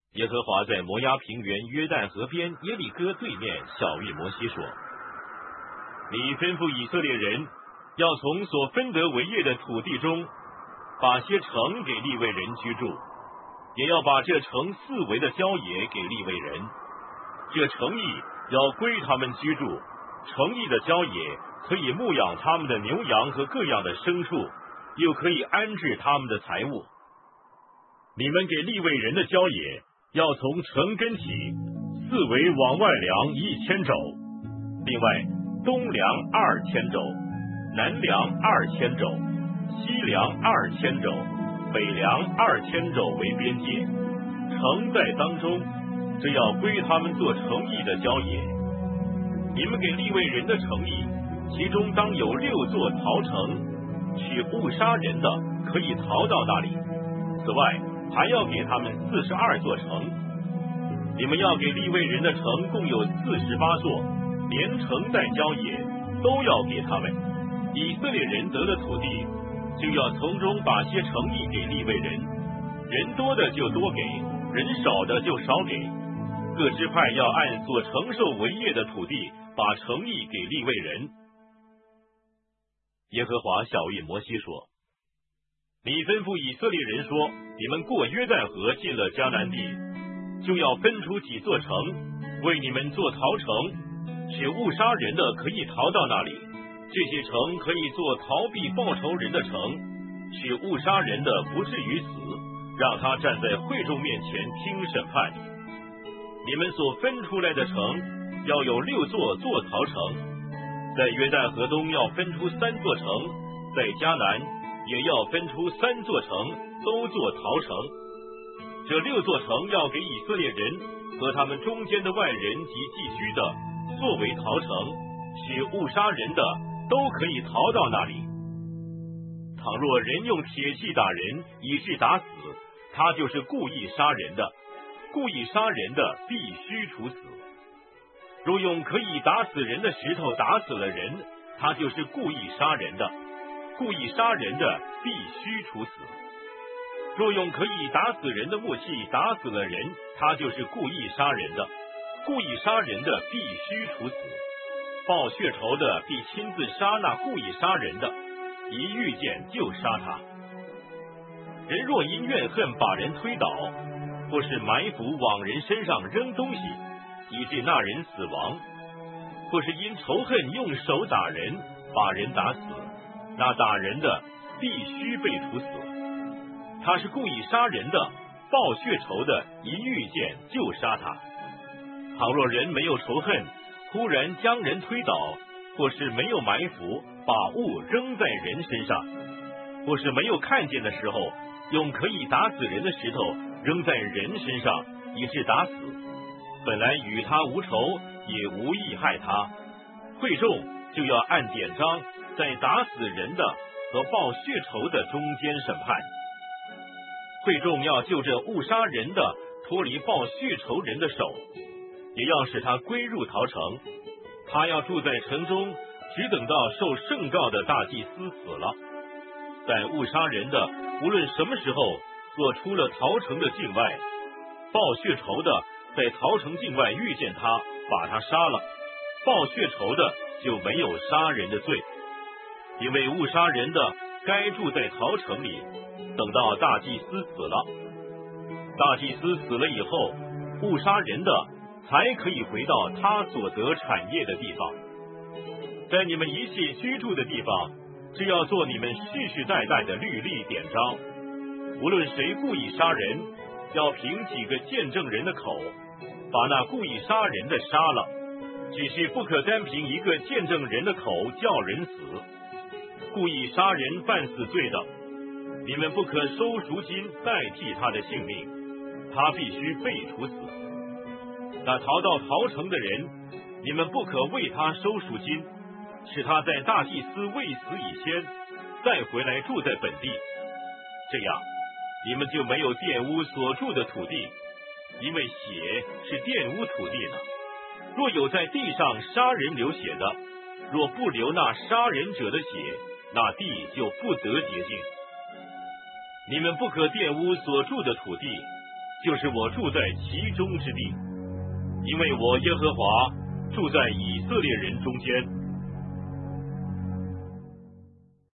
耶和华在摩押平原约旦河边耶利哥对面晓谕摩西说：你吩咐以色列人要从所分得为业的土地中把些城给利未人居住，也要把这城四围的郊野给利未人，这城邑要归他们居住，城邑的郊野可以牧养他们的牛羊和各样的牲畜，又可以安置他们的财物。你们给利未人的郊野要从城根起，四围往外量1000肘，另外东量2000肘，南量2000肘，西量2000肘，北量2000肘为边界，城在当中，这要归他们做城邑的郊野。你们给利未人的城邑，其中当有6座逃城，取误杀人的可以逃到那里。此外还要给他们42座城。你们要给利未人的城共有48座，连城带郊野都要给他们。以色列人得的土地，就要从中把些城邑给利未人，人多的就多给，人少的就少给。各支派要按所承受为业的土地，把城邑给利未人。耶和华晓谕摩西说：你吩咐以色列人说，你们过约旦河进了迦南地，就要分出几座城，为你们做逃城，使误杀人的可以逃到那里。这些城可以做逃避报仇人的城，使误杀人的不至于死，让他站在会众面前听审判。你们所分出来的城要有6座做逃城，在约旦河东要分出3座城，在迦南也要分出3座城，都做逃城。这6座城要给以色列人和他们中间的外人及寄居的作为逃城，使误杀人的都可以逃到那里。倘若人用铁器打人以致打死，他就是故意杀人的，故意杀人的必须处死。若用可以打死人的石头打死了人，他就是故意杀人的，故意杀人的必须处死。若用可以打死人的木器打死了人，他就是故意杀人的，故意杀人的必须处死。报血仇的必亲自杀那故意杀人的，一遇见就杀他。人若因怨恨把人推倒，或是埋伏往人身上扔东西，以致那人死亡，或是因仇恨用手打人，把人打死，那打人的必须被处死。他是故意杀人的，报血仇的一遇见就杀他。倘若人没有仇恨，忽然将人推倒，或是没有埋伏把物扔在人身上，或是没有看见的时候用可以打死人的石头扔在人身上，以致打死，本来与他无仇，也无意害他，会众就要按典章在打死人的和报血仇的中间审判。会众要就这误杀人的脱离报血仇人的手，也要使他归入逃城。他要住在城中，只等到受圣告的大祭司死了。但误杀人的无论什么时候若出了逃城的境外，报血仇的在逃城境外遇见他，把他杀了，报血仇的就没有杀人的罪，因为误杀人的该住在逃城里，等到大祭司死了。大祭司死了以后，误杀人的才可以回到他所得产业的地方。在你们一切居住的地方，这要做你们世世代代的律例典章。无论谁故意杀人，要凭几个见证人的口，把那故意杀人的杀了，只是不可单凭一个见证人的口叫人死。故意杀人犯死罪的，你们不可收赎金代替他的性命，他必须被处死。那逃到逃城的人，你们不可为他收赎金，使他在大祭司未死以前再回来住在本地，这样你们就没有玷污所住的土地，因为血是玷污土地的。若有在地上杀人流血的，若不流那杀人者的血，那地就不得洁净。你们不可玷污所住的土地， 就是我住在其中之地，因为我耶和华住在以色列人中间。